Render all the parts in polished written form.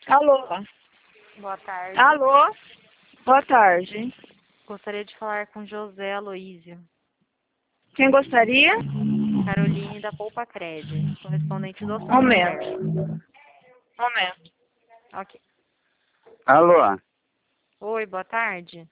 Alô? Boa tarde. Alô? Boa tarde. Gostaria de falar com José Aloísio. Quem gostaria? Caroline da Poupa Cred, correspondente do Santander. Momento. Momento. Ok. Alô? Oi, boa tarde.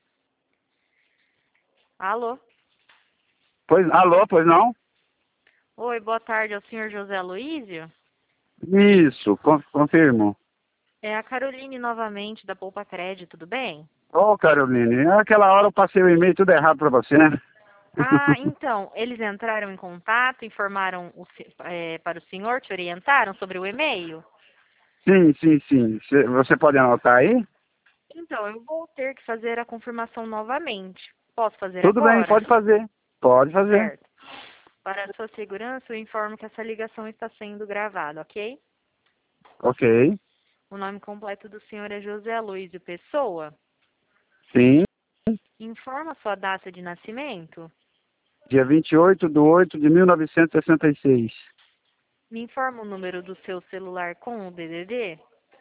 Alô? Alô, pois não? Oi, boa tarde, é o senhor José Aloísio? Isso, confirmo. É a Caroline novamente da Poupa Cred, tudo bem? Ô, Caroline, aquela hora eu passei o e-mail tudo errado pra você, né? Ah, então, eles entraram em contato, informaram para o senhor, te orientaram sobre o e-mail? Sim. Você pode anotar aí? Então, eu vou ter que fazer a confirmação novamente. Posso fazer Tudo bem, agora? pode fazer. Pode fazer. Certo. Para a sua segurança, eu informo que essa ligação está sendo gravada, ok? Ok. O nome completo do senhor é José Aloísio Pessoa. Sim. Informa sua data de nascimento. Dia 28/8/1966. Me informa o número do seu celular com o DDD.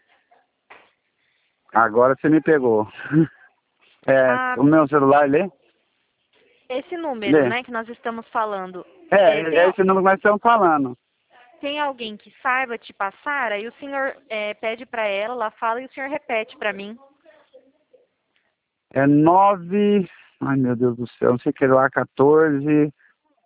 Agora você me pegou. Ah, O meu celular lê? esse número, Lê. né, que nós estamos falando. É esse número que nós estamos falando. Tem alguém que saiba te passar? Aí o senhor pede para ela, ela fala e o senhor repete para mim. É 9... Ai, meu Deus do céu, não sei o que lá, 14...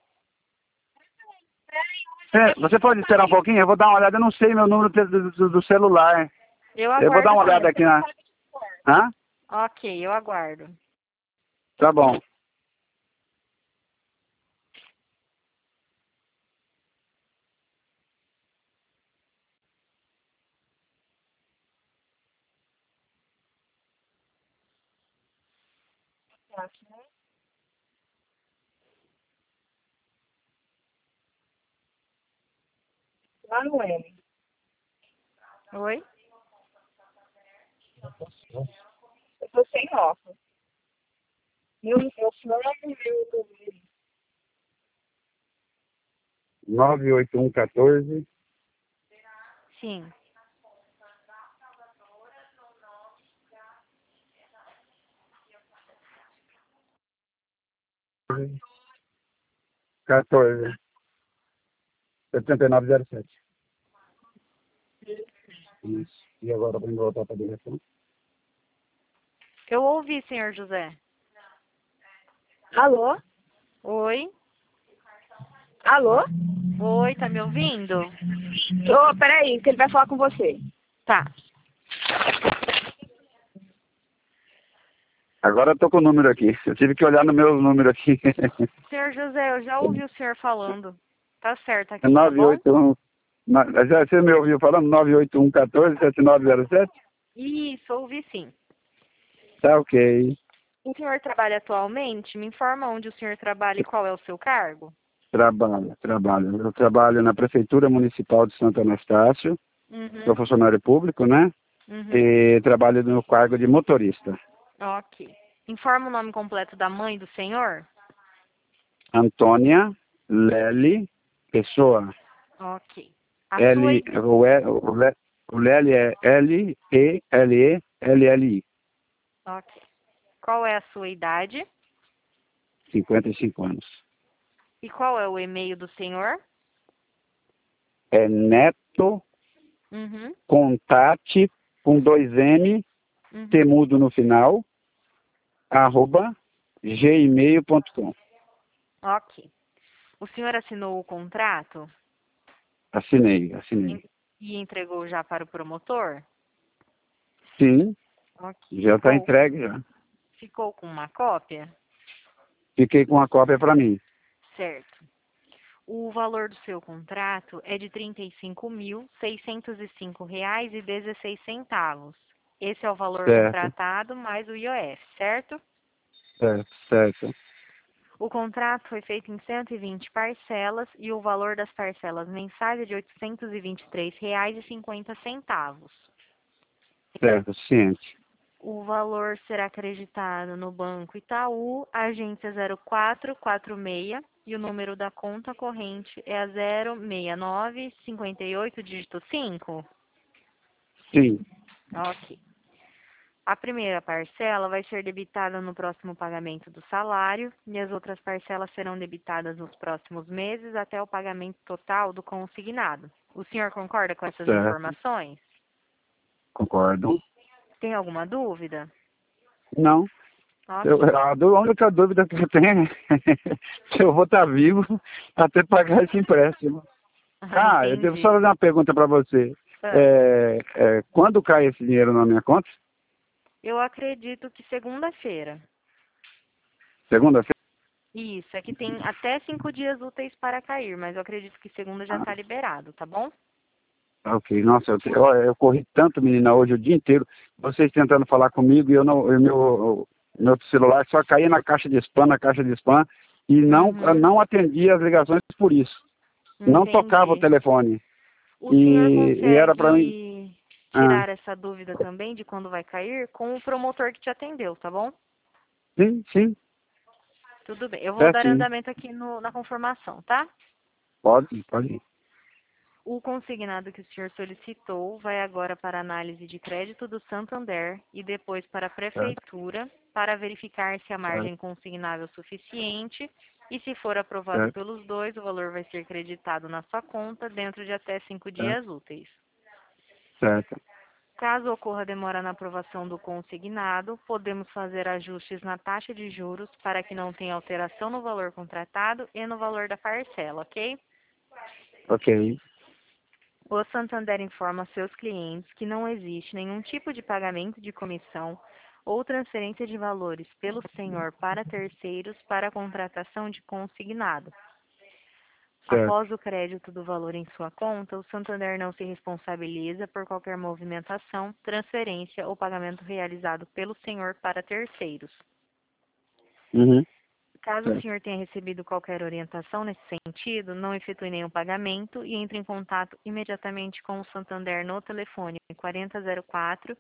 Você pode esperar um pouquinho? Eu vou dar uma olhada, eu não sei meu número do celular. Eu Eu vou dar aguardo uma olhada sim. aqui na... Hã? Ok, eu aguardo. Tá bom. Lá no M. Oi? Eu tô sem óculos. Meu nome, meu 98114. Sim. Quatorze. 7907. Isso. E agora vamos voltar para a direção. Eu ouvi, senhor José. Alô? Oi? Alô? Oi, tá me ouvindo? Ô, peraí, que ele vai falar com você. Tá. Agora eu tô com o número aqui. Eu tive que olhar no meu número aqui. Senhor José, eu já ouvi o senhor falando. Tá certo É aqui, tá bom? 981. Você me ouviu falando? 98114-7907? Isso, ouvi sim. Tá ok. O senhor trabalha atualmente? Me informa onde o senhor trabalha e qual é o seu cargo? Trabalho. Eu trabalho na Prefeitura Municipal de Santo Anastácio. Sou Uhum. funcionário público, né? Uhum. E trabalho no cargo de motorista. Ok. Informa o nome completo da mãe do senhor? Antônia Lely Pessoa. Ok. A sua, L, o Lely é Lelelli, ok. Qual é a sua idade? 55 anos. E qual é o e-mail do senhor? É Neto Uhum. Contate com 2 M, Uhum. temudo no final, @gmail.com. Ok. O senhor assinou o contrato Assinei. e entregou já para o promotor? Sim, Ok. já está entregue já. Ficou com uma cópia? Fiquei com a cópia para mim. Certo. O valor do seu contrato é de R$ 35.605,16. Esse é o valor Certo, contratado mais o IOF, certo? certo. O contrato foi feito em 120 parcelas e o valor das parcelas mensais é de R$ 823,50. Certo, ciente. O valor será acreditado no Banco Itaú, agência 0446, e o número da conta corrente é a 06958, dígito 5. Sim, Ok. A primeira parcela vai ser debitada no próximo pagamento do salário e as outras parcelas serão debitadas nos próximos meses até o pagamento total do consignado. O senhor concorda com essas Certo. informações? Concordo. Tem alguma dúvida? Não. Ok. A única dúvida que eu tenho é se eu vou estar vivo até pagar esse empréstimo. Eu devo Entendi. só fazer uma pergunta para você. Quando cai esse dinheiro na minha conta? Eu acredito que segunda-feira. Segunda-feira? Isso, é que tem até 5 dias úteis para cair, mas eu acredito que segunda já está liberado, tá bom? Ok. Nossa, eu corri tanto, menina, hoje o dia inteiro. Vocês tentando falar comigo e eu não, meu celular só caía na caixa de spam, e não atendia as ligações por isso. Não tocava o Entendi. telefone. O senhor E era para mim. consegue Ah, tirar essa dúvida também de quando vai cair com o promotor que te atendeu, tá bom? sim, Tudo bem. Eu vou dar certinho. andamento aqui na confirmação, tá? Pode ir. O consignado que o senhor solicitou vai agora para análise de crédito do Santander e depois para a Certo, prefeitura para verificar se a certo, margem consignável é suficiente e se for aprovado certo, pelos dois, o valor vai ser creditado na sua conta dentro de até 5 certo, dias úteis. certo, Caso ocorra demora na aprovação do consignado, podemos fazer ajustes na taxa de juros para que não tenha alteração no valor contratado e no valor da parcela, ok? ok, O Santander informa seus clientes que não existe nenhum tipo de pagamento de comissão ou transferência de valores pelo senhor para terceiros para a contratação de consignado. certo, Após o crédito do valor em sua conta, o Santander não se responsabiliza por qualquer movimentação, transferência ou pagamento realizado pelo senhor para terceiros. uhum, Caso o certo, senhor tenha recebido qualquer orientação nesse sentido, não efetue nenhum pagamento e entre em contato imediatamente com o Santander no telefone 4004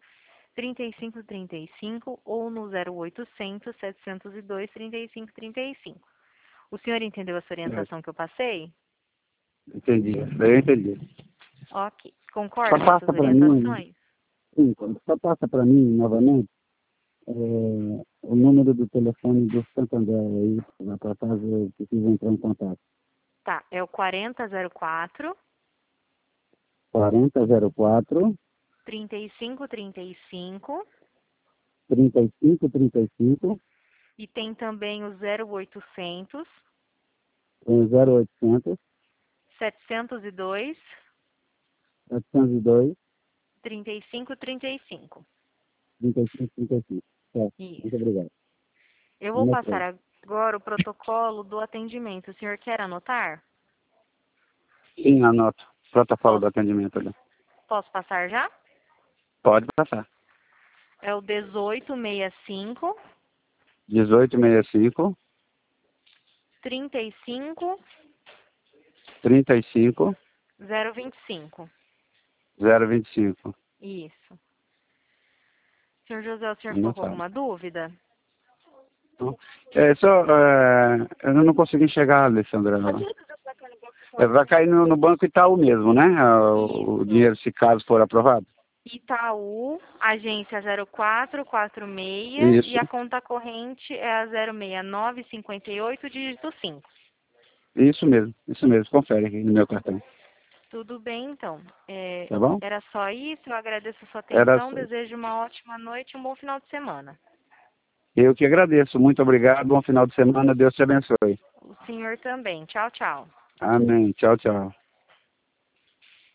3535 ou no 0800 702 3535. O senhor entendeu essa certo. orientação que eu passei? Entendi, daí eu entendi. Ok. Só Concorda com essas passa para mim, orientações? sim, só passa para mim novamente o número do telefone do Santander aí, para caso eu precise entrar em contato. Tá, é o 4004 4004 3535 3535 e tem também o 0800 0800 702 702 3535. 3535. Certo, muito Isso. obrigado. Eu vou Anotei. passar agora o protocolo do atendimento. O senhor quer anotar? Sim, anoto. Protocolo do Posso, atendimento ali. posso passar já? Pode passar. É o 1865 1865 35 35 025. 025. Isso. Senhor José, o senhor ficou com Anotado. alguma dúvida? Então, eu não consegui enxergar, Alessandra. Vai cair no Banco Itaú mesmo, né? O Isso. dinheiro, se caso for aprovado. Itaú, agência 0446 Isso. e a conta corrente é a 06958, dígito 5. Isso mesmo. Confere aqui no meu cartão. Tudo bem, então. Tá bom? Era só isso. Eu agradeço a sua Era, atenção. Desejo uma ótima noite e um bom final de semana. eu que agradeço. Muito obrigado. Bom final de semana. Deus te abençoe. O senhor também. Tchau, tchau. Amém. Tchau, tchau.